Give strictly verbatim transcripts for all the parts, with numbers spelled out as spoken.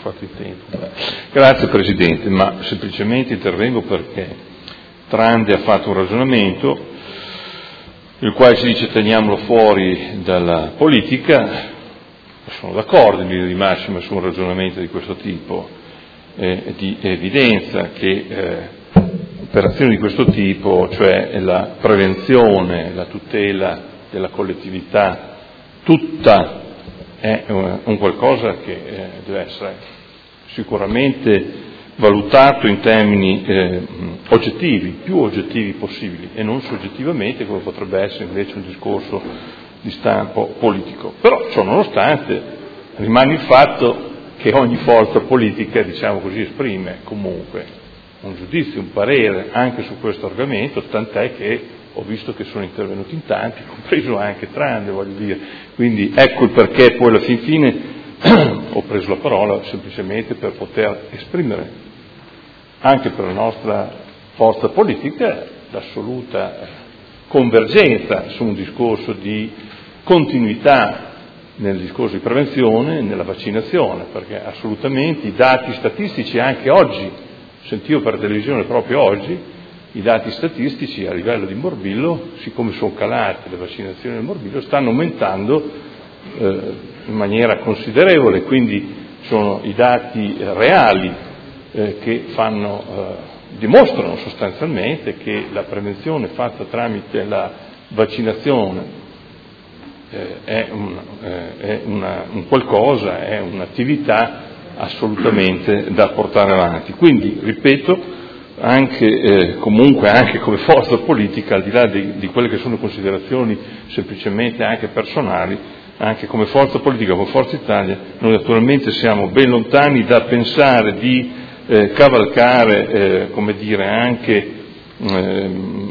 fatto in tempo. Grazie Presidente, ma semplicemente intervengo perché Trande ha fatto un ragionamento il quale si dice teniamolo fuori dalla politica. Sono d'accordo in linea di massima su un ragionamento di questo tipo, eh, di evidenza che eh, operazioni di questo tipo, cioè la prevenzione, la tutela della collettività tutta, è un, un qualcosa che eh, deve essere sicuramente valutato in termini eh, oggettivi, più oggettivi possibili, e non soggettivamente come potrebbe essere invece un discorso di stampo politico. Però ciò nonostante rimane il fatto che ogni forza politica, diciamo così, esprime comunque un giudizio, un parere anche su questo argomento, tant'è che ho visto che sono intervenuti in tanti, compreso anche Trande, voglio dire. Quindi ecco il perché poi alla fin fine ho preso la parola semplicemente per poter esprimere anche per la nostra forza politica l'assoluta convergenza su un discorso di continuità nel discorso di prevenzione, nella vaccinazione, perché assolutamente i dati statistici anche oggi, sentivo per televisione proprio oggi, i dati statistici a livello di morbillo, siccome sono calate le vaccinazioni del morbillo, stanno aumentando eh, in maniera considerevole, quindi sono i dati reali eh, che fanno, eh, dimostrano sostanzialmente che la prevenzione fatta tramite la vaccinazione eh, è, un, eh, è una, un qualcosa, è un'attività assolutamente da portare avanti. Quindi, ripeto, anche eh, comunque anche come forza politica, al di là di, di quelle che sono considerazioni semplicemente anche personali, anche come forza politica, come Forza Italia, noi naturalmente siamo ben lontani da pensare di eh, cavalcare, eh, come dire, anche eh,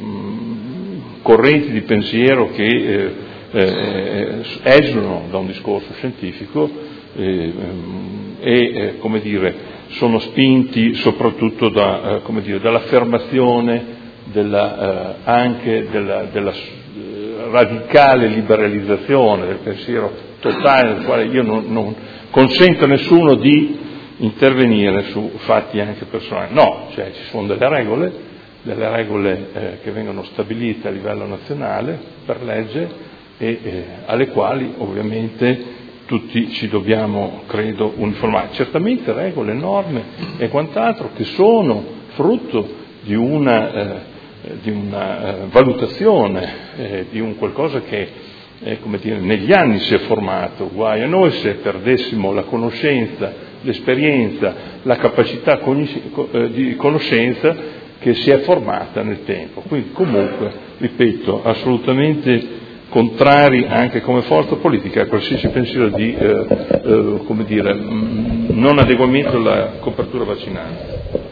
correnti di pensiero che eh, eh, esulano da un discorso scientifico eh, e, eh, come dire, sono spinti soprattutto da, eh, come dire, dall'affermazione della, eh, anche della, della eh, radicale liberalizzazione del pensiero totale, nel quale io non, non consento a nessuno di intervenire su fatti anche personali. No, cioè ci sono delle regole, delle regole eh, che vengono stabilite a livello nazionale per legge e eh, alle quali ovviamente tutti ci dobbiamo, credo, uniformare. Certamente regole, norme e quant'altro che sono frutto di una, eh, di una eh, valutazione, eh, di un qualcosa che eh, come dire, negli anni si è formato. Guai a noi se perdessimo la conoscenza, l'esperienza, la capacità di conoscenza che si è formata nel tempo. Quindi comunque, ripeto, assolutamente contrari anche come forza politica a qualsiasi pensiero di eh, eh, come dire, non adeguamento alla copertura vaccinale.